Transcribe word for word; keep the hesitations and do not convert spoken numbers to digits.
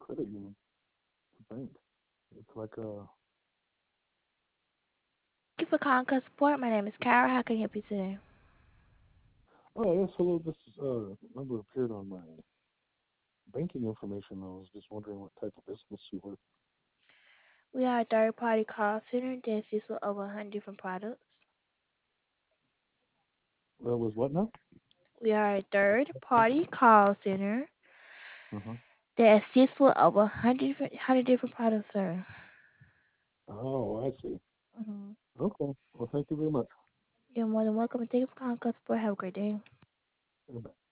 credit union, it's a bank. It's like a Thank you for calling Customer Support. My name is Kara. How can I help you today? oh yes, hello. This uh, number appeared on my banking information. I was just wondering what type of business you were. We are a third party call center that assists with over one hundred different products. That was what now? We are a third party call center Uh huh. that assists with over one hundred different, one hundred different products, sir. Oh, I see. Mm-hmm. Okay. Well, thank you very much. You're more than welcome. And thank you for calling Customer Support. Have a great day. Goodbye.